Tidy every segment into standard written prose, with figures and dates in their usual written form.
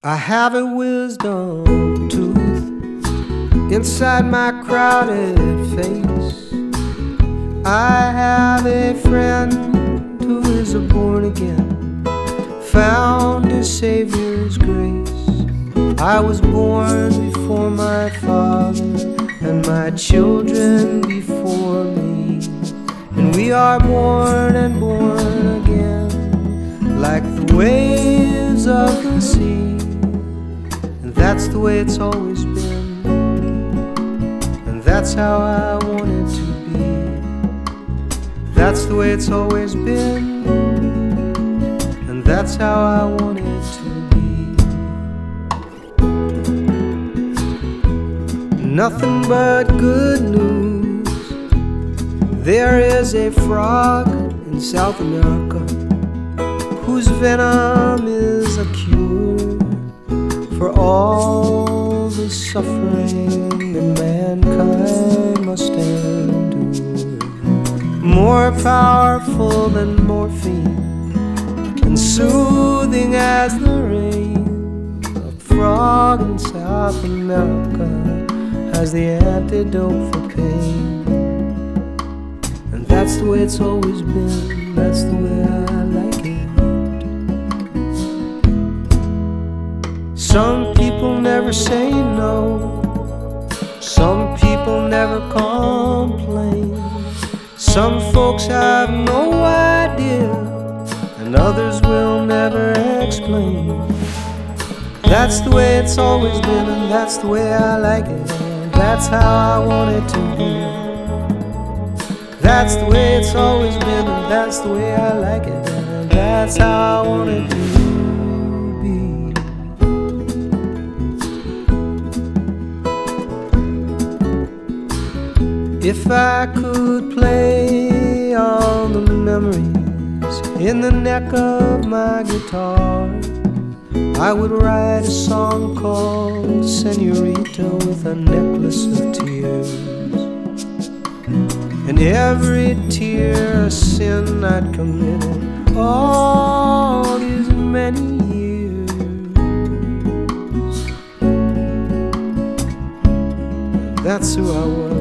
I have a wisdom tooth inside my crowded face. I have a friend who is a born again, found his Savior's grace. I was born before my father, and my children before me, and we are born and born again, like the waves of the sea. And that's the way it's always been, and that's how I want it to be. That's the way it's always been, and that's how I want it to be. Nothing but good news. There is a frog in South America whose venom is a cure for all the suffering that mankind must endure. More powerful than morphine and soothing as the rain, a frog in South America has the antidote for pain. And that's the way it's always been, that's the way I like it. Some people never say no, some people never complain. Some folks have no idea, and others will never explain. That's the way it's always been, and that's the way I like it. That's how I want it to be. That's the way it's always been, and that's the way I like it. And that's how I want it to be. If I could play all the memories in the neck of my guitar, I would write a song called Senorita with a necklace of tears. And every tear a sin I'd committed all these many years. That's who I was.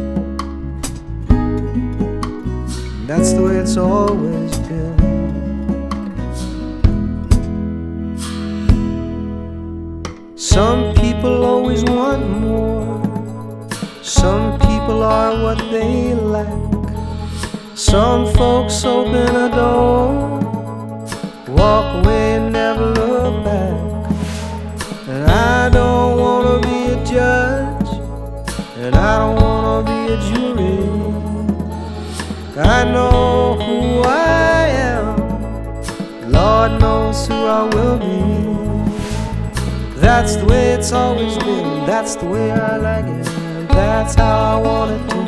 That's the way it's always been. Some people always want more. Some people are what they lack. Some folks open a door, walk away and never look back. And I don't want to be a judge, and I don't want to be a jury. I know who I am, Lord knows who I will be. That's the way it's always been, that's the way I like it, and that's how I want it to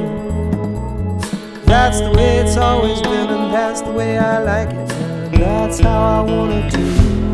be. That's the way it's always been, and that's the way I like it, and that's how I want it to be.